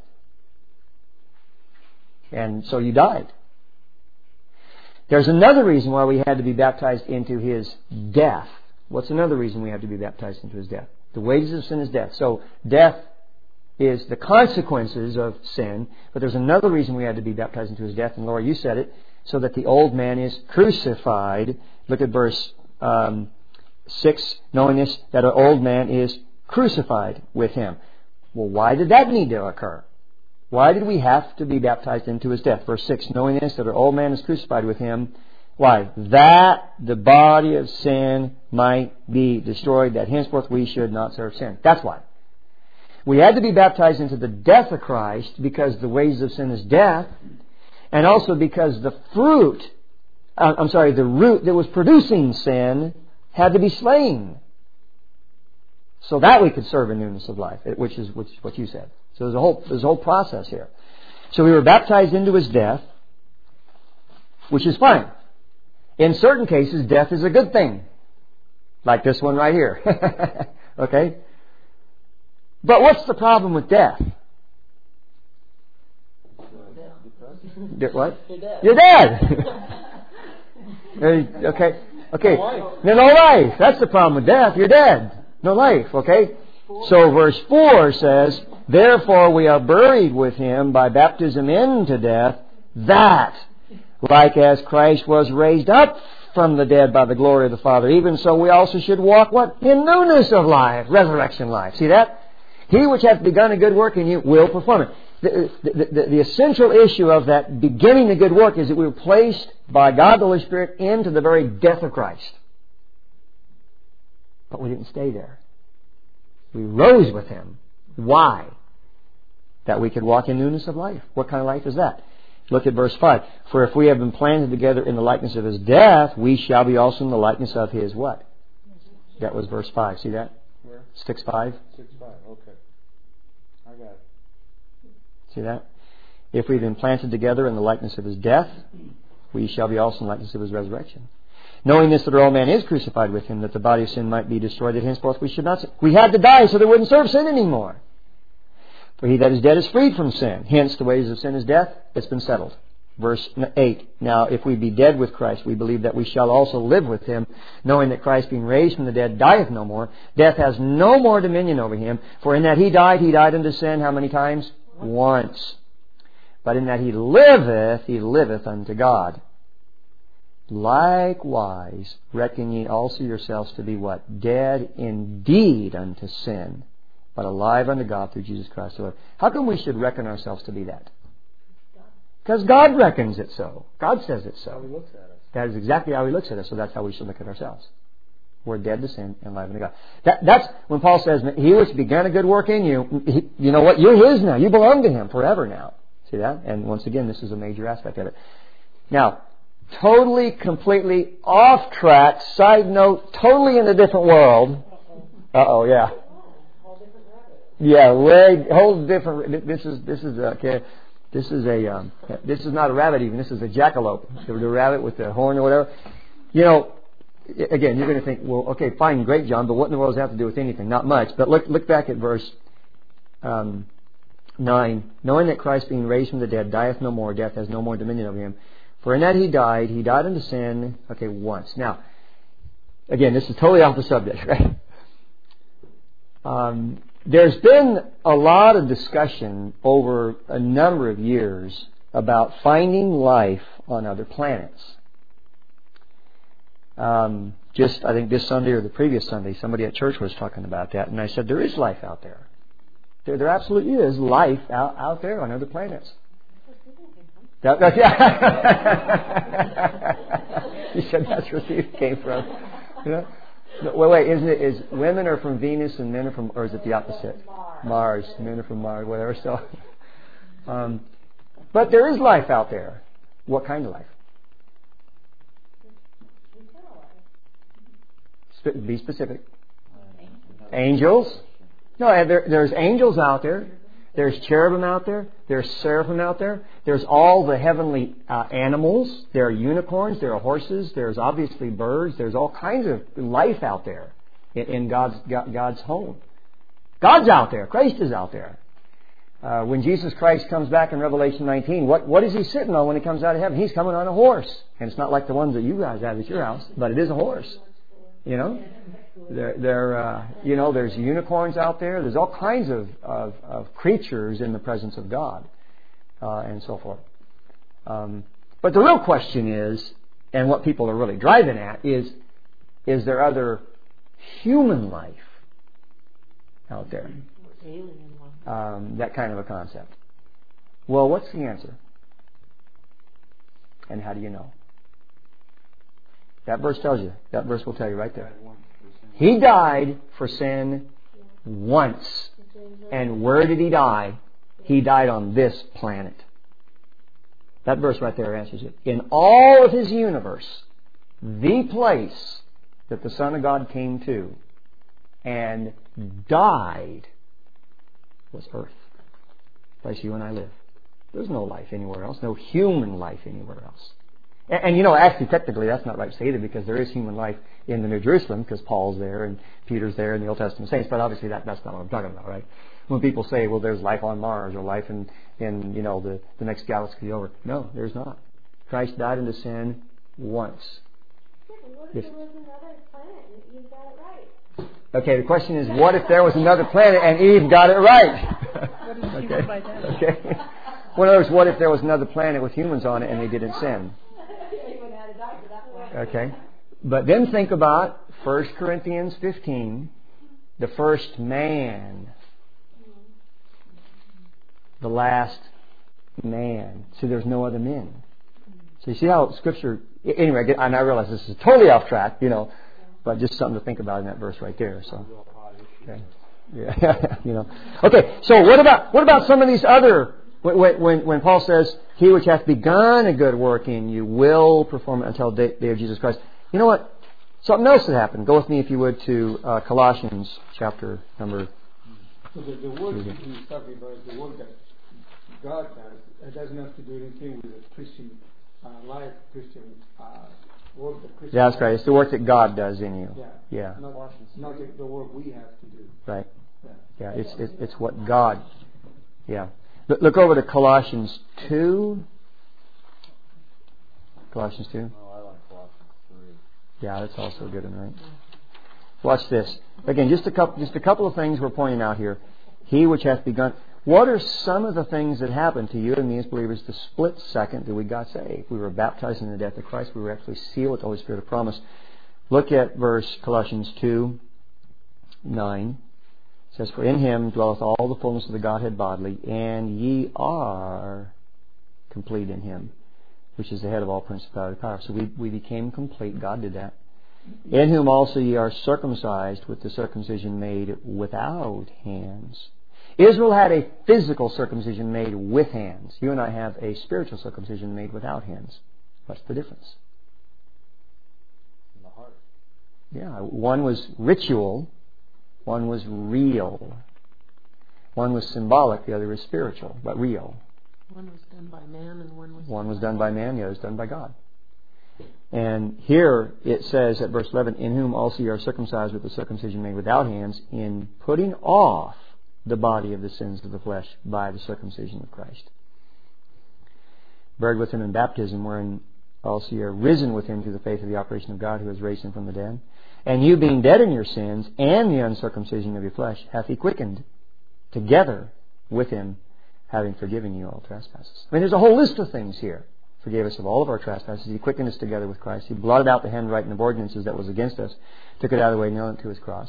And so you died. There's another reason why we had to be baptized into His death. What's another reason we had to be baptized into His death? The wages of sin is death. So death is the consequences of sin, but there's another reason we had to be baptized into His death, and Laura, you said it, so that the old man is crucified. Look at verse 6, knowing this, that our old man is crucified with Him. Well, why did that need to occur? Why did we have to be baptized into His death? Verse 6, knowing this, that our old man is crucified with Him. Why? That the body of sin might be destroyed, that henceforth we should not serve sin. That's why. We had to be baptized into the death of Christ because the wages of sin is death, and also because the root that was producing sin had to be slain, so that we could serve in newness of life, which is what you said. So there's a whole process here. So we were baptized into His death, which is fine. In certain cases, death is a good thing, like this one right here. Okay? But what's the problem with death? What? You're dead. Okay. No life. That's the problem with death. You're dead. No life. Okay. So verse 4 says, therefore we are buried with Him by baptism into death, that, like as Christ was raised up from the dead by the glory of the Father, even so we also should walk what? In newness of life. Resurrection life. See that? He which hath begun a good work in you will perform it. The essential issue of that beginning the good work is that we were placed by God the Holy Spirit into the very death of Christ. But we didn't stay there. We rose with Him. Why? That we could walk in newness of life. What kind of life is that? Look at verse 5. For if we have been planted together in the likeness of His death, we shall be also in the likeness of His what? That was verse 5. See that? Where? 6:5. 6:5. Okay. I got it. See that? If we've been planted together in the likeness of His death, we shall be also in the likeness of His resurrection. Knowing this, that our old man is crucified with Him, that the body of sin might be destroyed, that henceforth we should not sin. We had to die so that we wouldn't serve sin anymore. For he that is dead is freed from sin. Hence, the wages of sin is death. It's been settled. Verse 8. Now, if we be dead with Christ, we believe that we shall also live with Him, knowing that Christ, being raised from the dead, dieth no more. Death has no more dominion over Him. For in that He died unto sin, how many times? Once. But in that He liveth unto God. Likewise, reckon ye also yourselves to be what? Dead indeed unto sin, but alive unto God through Jesus Christ the Lord. How come we should reckon ourselves to be that? Because God reckons it so. God says it so. How He looks at us. That is exactly how He looks at us, so that's how we should look at ourselves. We're dead to sin and alive unto God. That's when Paul says, He which began a good work in you, you know what? You're His now. You belong to Him forever now. See that? And once again, this is a major aspect of it. Now, totally, completely off track, side note, totally in a different world. Yeah. Yeah, way, whole different, this is not a rabbit even, this is a jackalope. The rabbit with the horn or whatever. You know, again, you're going to think, well, okay, fine, great, John, but what in the world does that have to do with anything? Not much. But look back at verse 9. Knowing that Christ being raised from the dead dieth no more, death has no more dominion over him. For in that he died unto sin, once. Now, again, this is totally off the subject, right? There's been a lot of discussion over a number of years about finding life on other planets. I think this Sunday or the previous Sunday, somebody at church was talking about that, and I said, there is life out there. There absolutely is life out there on other planets. You said that's where it came from. Yeah. Wait, is women are from Venus and men are from, or is it the opposite? Mars. Men are from Mars, whatever. So, but there is life out there. What kind of life? Be specific. Angels? No, there's angels out there. There's cherubim out there. There's seraphim out there. There's all the heavenly animals. There are unicorns. There are horses. There's obviously birds. There's all kinds of life out there in God's home. God's out there. Christ is out there. When Jesus Christ comes back in Revelation 19, what is He sitting on when He comes out of heaven? He's coming on a horse. And it's not like the ones that you guys have at your house, but it is a horse. You know? There's unicorns out there. There's all kinds of creatures in the presence of God, and so forth. But the real question is, and what people are really driving at, is there other human life out there? That kind of a concept. Well, what's the answer? And how do you know? That verse tells you. That verse will tell you right there. He died for sin once. And where did He die? He died on this planet. That verse right there answers it. In all of His universe, the place that the Son of God came to and died was earth. The place you and I live. There's no life anywhere else. No human life anywhere else. And actually, technically, that's not right to say either, because there is human life in the New Jerusalem, because Paul's there and Peter's there and the Old Testament saints. But obviously, that's not what I'm talking about, right? When people say, well, there's life on Mars or life in the next galaxy over. No, there's not. Christ died into sin once. What if there was another planet and Eve got it right? Okay, the question is, what if there was another planet and Eve got it right? What did she mean by that? Okay. Well, in other words, what if there was another planet with humans on it and they didn't sin? Okay. But then think about 1 Corinthians 15, the first man, the last man. See, there's no other men. So you see how Scripture... Anyway, and I realize this is totally off track, but just something to think about in that verse right there. So, okay. Yeah, Okay, so what about some of these other... When Paul says, He which hath begun a good work in you will perform it until the day of Jesus Christ. You know what? Something else that happened. Go with me, if you would, to Colossians chapter number... So the work he's talking about is the work that God does. It doesn't have to do anything with the Christian life, Christian work. Yeah, that's right. It's the work that God does in you. Yeah. Not the work we have to do. Right. Yeah. It's what God... Yeah. Look over to Colossians 2. Colossians 2. Oh, I like Colossians 3. Yeah, that's also a good one, right? Watch this. Again, just a couple of things we're pointing out here. He which hath begun... What are some of the things that happened to you and me as believers the split second that we got saved? We were baptized in the death of Christ. We were actually sealed with the Holy Spirit of promise. Look at verse Colossians 2, 9. It says, For in Him dwelleth all the fullness of the Godhead bodily, and ye are complete in Him, which is the head of all principality and power. So we became complete. God did that. In whom also ye are circumcised with the circumcision made without hands. Israel had a physical circumcision made with hands. You and I have a spiritual circumcision made without hands. What's the difference? In the heart. Yeah, one was ritual. One was real. One was symbolic, the other was spiritual, but real. One was done by man and one was done by man, the other was done by God. And here it says at verse 11, In whom also you are circumcised with the circumcision made without hands, in putting off the body of the sins of the flesh by the circumcision of Christ. Buried with Him in baptism, wherein also you are risen with Him through the faith of the operation of God who has raised Him from the dead. And you being dead in your sins and the uncircumcision of your flesh hath He quickened together with Him, having forgiven you all trespasses. I mean, there's a whole list of things here. Forgave us of all of our trespasses. He quickened us together with Christ. He blotted out the handwriting of ordinances that was against us, took it out of the way, nailed it to His cross.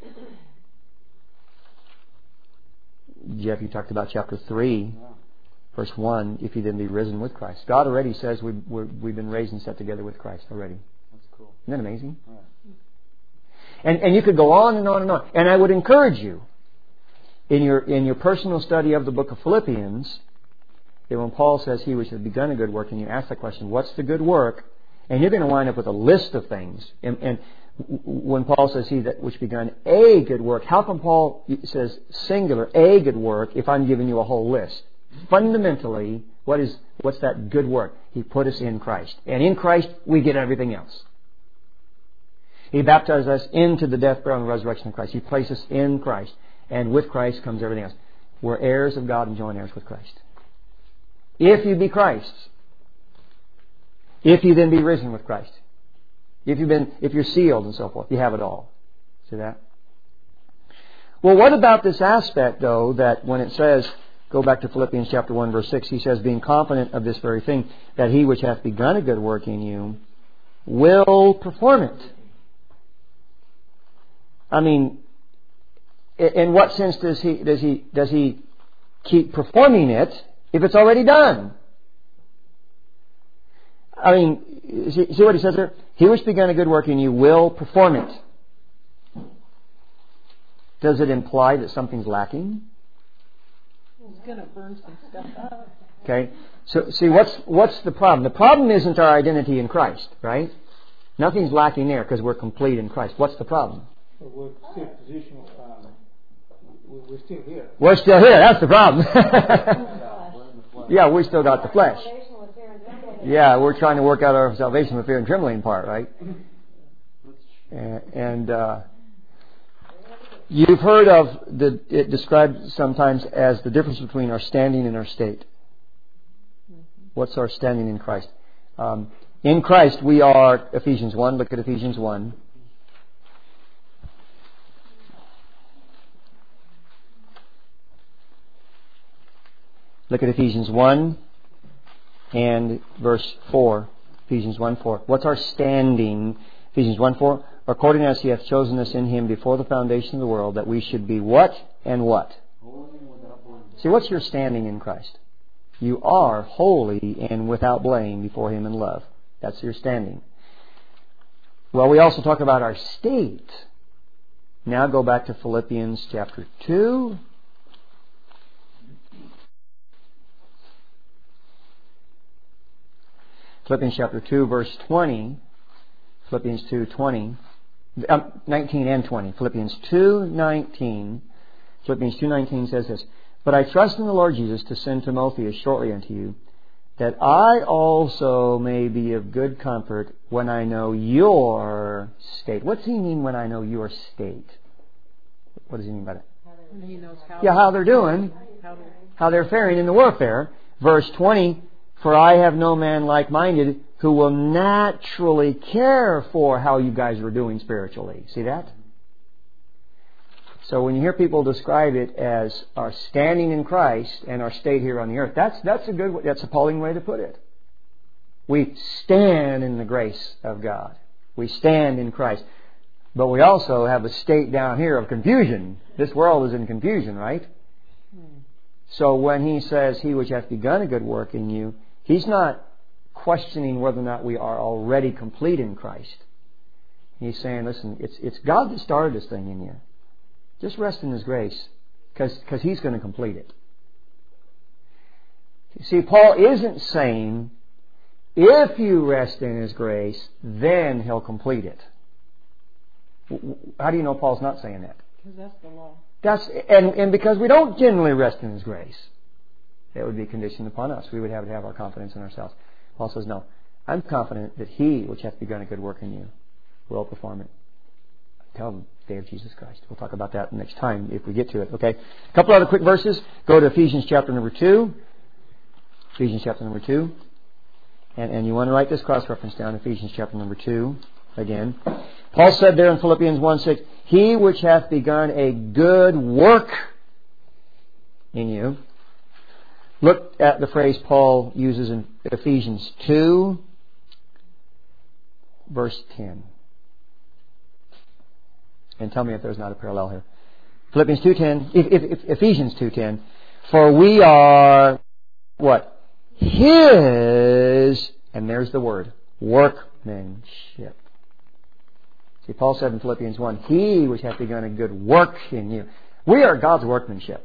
Jeff, you talked about chapter 3, verse 1, if you then be risen with Christ. God already says we've been raised and set together with Christ already. That's cool. Isn't that amazing? Right. And you could go on and on and on. And I would encourage you, in your personal study of the book of Philippians, that when Paul says He which has begun a good work, and you ask the question, what's the good work? And you're going to wind up with a list of things. And when Paul says He that which begun a good work, how come Paul says singular, a good work, if I'm giving you a whole list? Fundamentally, what's that good work? He put us in Christ. And in Christ, we get everything else. He baptized us into the death, burial, and resurrection of Christ. He placed us in Christ. And with Christ comes everything else. We're heirs of God and joint heirs with Christ. If you be Christ's, if you then be risen with Christ, if you're sealed and so forth, you have it all. See that? Well, what about this aspect, though, that when it says, go back to Philippians chapter 1, verse 6, he says, being confident of this very thing, that He which hath begun a good work in you will perform it. I mean, in what sense does he keep performing it if it's already done? I mean, see what he says there? He which began a good work in you will perform it. Does it imply that something's lacking? He's going to burn some stuff up. Okay. So, see, what's the problem? The problem isn't our identity in Christ, right? Nothing's lacking there because we're complete in Christ. What's the problem? We're still positional. We're still here. We're still here. That's the problem. Yeah, we still got the flesh. Yeah, we're trying to work out our salvation with fear and trembling part, right? And you've heard of it described sometimes as the difference between our standing and our state. What's our standing in Christ? In Christ, we are Ephesians 1. Look at Ephesians 1. Look at Ephesians 1 and verse 4. Ephesians 1, 4. What's our standing? Ephesians 1, 4. According as He hath chosen us in Him before the foundation of the world, that we should be what and what? See, what's your standing in Christ? You are holy and without blame before Him in love. That's your standing. Well, we also talk about our state. Now go back to Philippians chapter 2. Philippians chapter 2, verse 20. Philippians 2, 20. 19 and 20. Philippians 2, 19. Philippians 2, 19 says this. But I trust in the Lord Jesus to send Timotheus shortly unto you, that I also may be of good comfort when I know your state. What's he mean when I know your state? What does he mean by that? He knows how they're doing, how they're faring in the warfare. Verse 20, for I have no man like-minded who will naturally care for how you guys are doing spiritually. See that? So when you hear people describe it as our standing in Christ and our state here on the earth, that's a Pauline way to put it. We stand in the grace of God. We stand in Christ. But we also have a state down here of confusion. This world is in confusion, right? So when he says, He which hath begun a good work in you, He's not questioning whether or not we are already complete in Christ. He's saying, listen, it's God that started this thing in you. Just rest in His grace, because He's going to complete it. See, Paul isn't saying, if you rest in His grace, then He'll complete it. How do you know Paul's not saying that? Because that's the law. And because we don't generally rest in His grace. That would be conditioned upon us. We would have to have our confidence in ourselves. Paul says, no, I'm confident that He which hath begun a good work in you will perform it. tell them day of Jesus Christ. We'll talk about that next time if we get to it. Okay. A couple other quick verses. Go to Ephesians chapter number 2. Ephesians chapter number 2. And you want to write this cross-reference down, Ephesians chapter number 2, again. Paul said there in Philippians 1:6, He which hath begun a good work in you. Look at the phrase Paul uses in Ephesians 2, verse 10. And tell me if there's not a parallel here. Philippians 2:10, Ephesians 2:10, for we are, what? His, and there's the word, workmanship. See, Paul said in Philippians 1, He which hath begun a good work in you. We are God's workmanship.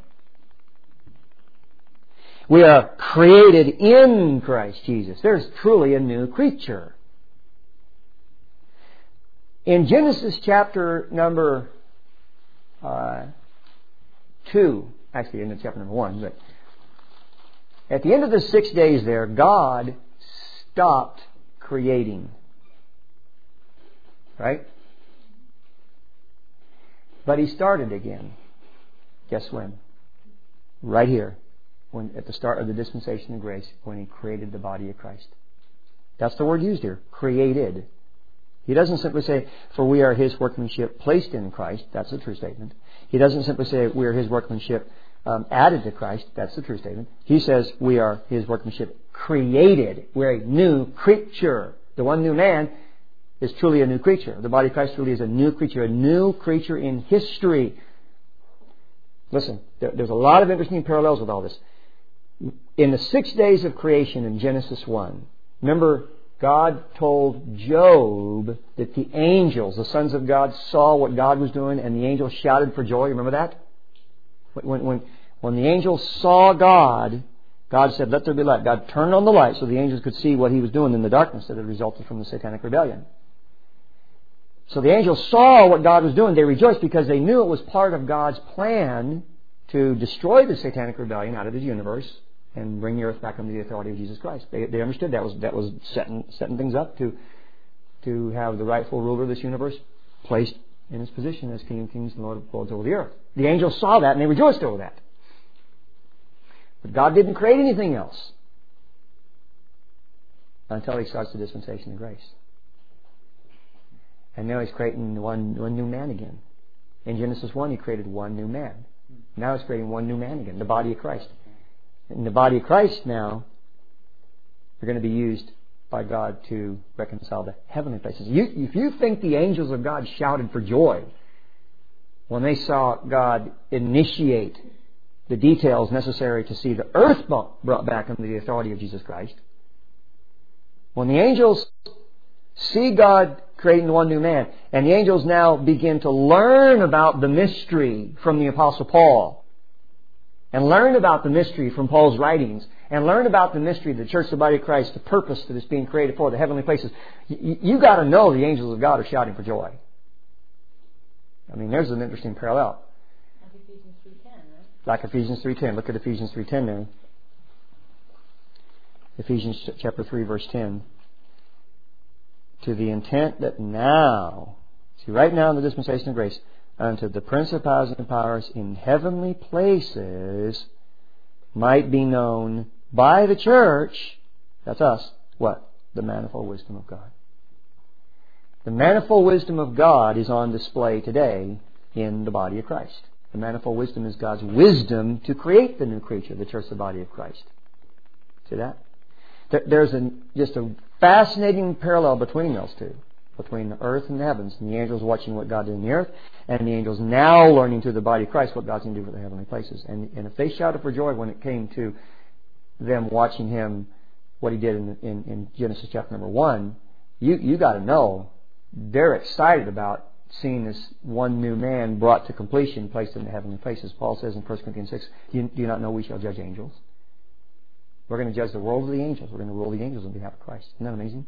We are created in Christ Jesus. There's truly a new creature. In Genesis chapter number 2, actually in chapter number 1, but at the end of the 6 days there, God stopped creating. Right? But He started again. Guess when? Right here. At the start of the dispensation of grace, when He created the body of Christ. That's the word used here. Created. He doesn't simply say, for we are His workmanship placed in Christ. That's a true statement. He doesn't simply say we are His workmanship added to Christ. That's the true statement. He says we are His workmanship created. We're a new creature. The one new man is truly a new creature. The body of Christ truly is a new creature in history. Listen, there's a lot of interesting parallels with all this. In the 6 days of creation in Genesis 1, remember God told Job that the angels, the sons of God, saw what God was doing and the angels shouted for joy. Remember that? When the angels saw God, God said, let there be light. God turned on the light so the angels could see what He was doing in the darkness that had resulted from the satanic rebellion. So the angels saw what God was doing. They rejoiced because they knew it was part of God's plan to destroy the satanic rebellion out of His universe and bring the earth back under the authority of Jesus Christ. They understood that was setting things up to have the rightful ruler of this universe placed in His position as King of Kings and Lord of Lords over the earth. The angels saw that and they rejoiced over that. But God didn't create anything else until He starts the dispensation of grace. And now He's creating one new man again. In Genesis 1, He created one new man. Now He's creating one new man again, the body of Christ. And the body of Christ now are going to be used by God to reconcile the heavenly places. If you think the angels of God shouted for joy when they saw God initiate the details necessary to see the earth brought back under the authority of Jesus Christ, when the angels see God creating one new man, and the angels now begin to learn about the mystery from the Apostle Paul, and learn about the mystery from Paul's writings, and learn about the mystery of the church, the body of Christ, the purpose that is being created for, the heavenly places, you got to know the angels of God are shouting for joy. I mean, there's an interesting parallel. Like Ephesians 3:10, right? Like Ephesians 3:10. Look at Ephesians 3:10 now. Ephesians chapter 3, verse 10. To the intent that now, see, right now in the dispensation of grace, unto the principalities and powers in heavenly places might be known by the church, that's us, what? The manifold wisdom of God. The manifold wisdom of God is on display today in the body of Christ. The manifold wisdom is God's wisdom to create the new creature, the church, the body of Christ. See that? There's just a fascinating parallel between those two. Between the earth and the heavens. And the angels watching what God did in the earth. And the angels now learning through the body of Christ what God's going to do for the heavenly places. And if they shouted for joy when it came to them watching Him, what He did in Genesis chapter number 1, you got to know they're excited about seeing this one new man brought to completion, placed in the heavenly places. Paul says in 1 Corinthians 6, do you not know we shall judge angels? We're going to judge the world of the angels. We're going to rule the angels on behalf of Christ. Isn't that amazing?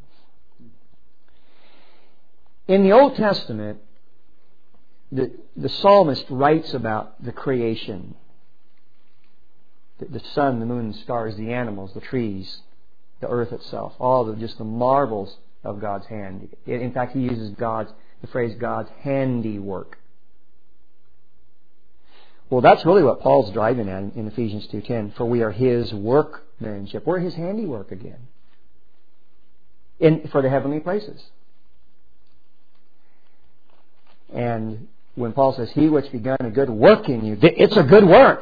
In the Old Testament, the psalmist writes about the creation. The sun, the moon, the stars, the animals, the trees, the earth itself. All just the marvels of God's hand. In fact, he uses God's the phrase God's handiwork. Well, that's really what Paul's driving at in Ephesians 2:10. For we are His workmanship. We're His handiwork again. For the heavenly places. And when Paul says, He which begun a good work in you, it's a good work.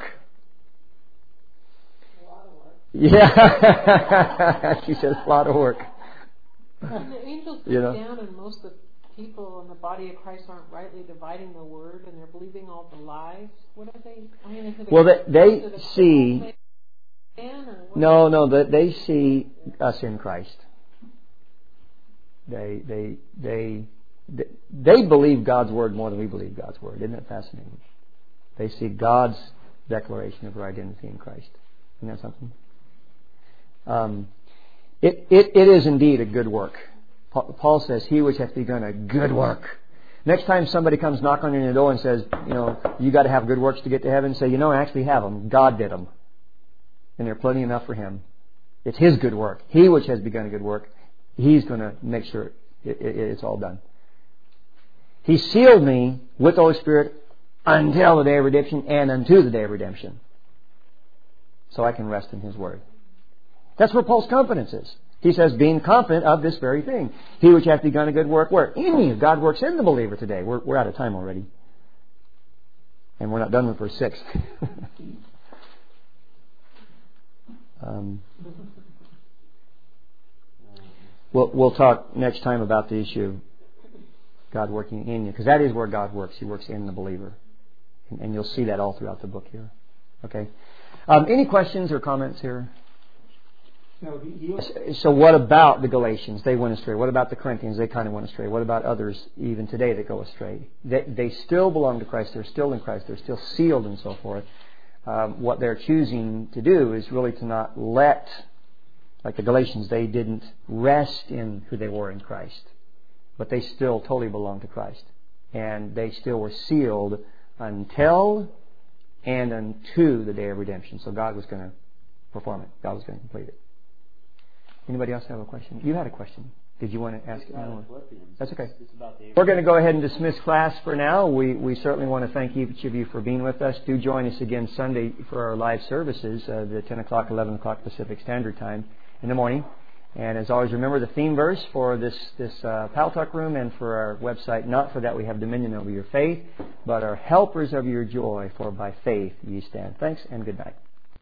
A lot of work. Yeah. She says a lot of work. And the angels come down, and most of the people in the body of Christ aren't rightly dividing the word, and they're believing all the lies. What are they? I mean, is it well, they see. No, they see us in Christ. They believe God's word more than we believe God's word. Isn't that fascinating? They see God's declaration of our identity in Christ. Isn't that something? It is indeed a good work. Paul says, He which hath begun a good work. Next time somebody comes knocking on your door and says, you got to have good works to get to heaven, say, I actually have them. God did them. And they're plenty enough for Him. It's His good work. He which has begun a good work, He's going to make sure it's all done. He sealed me with the Holy Spirit until the day of redemption and unto the day of redemption. So I can rest in His Word. That's where Paul's confidence is. He says, being confident of this very thing. He which hath begun a good work, where? In you. God works in the believer today. We're out of time already. And we're not done with verse 6. We'll talk next time about the issue of God working in you. Because that is where God works. He works in the believer. And you'll see that all throughout the book here. Okay. Any questions or comments here? So what about the Galatians? They went astray. What about the Corinthians? They kind of went astray. What about others even today that go astray? They still belong to Christ. They're still in Christ. They're still sealed and so forth. What they're choosing to do is really to not let, like the Galatians, they didn't rest in who they were in Christ. But they still totally belong to Christ. And they still were sealed until and unto the day of redemption. So God was going to perform it. God was going to complete it. Anybody else have a question? You had a question. Did you want to ask it? No. That's okay. We're going to go ahead and dismiss class for now. We certainly want to thank each of you for being with us. Do join us again Sunday for our live services, the 10 o'clock, 11 o'clock Pacific Standard Time in the morning. And as always, remember the theme verse for this Paltalk room and for our website. Not for that we have dominion over your faith, but are helpers of your joy, for by faith ye stand. Thanks and good night.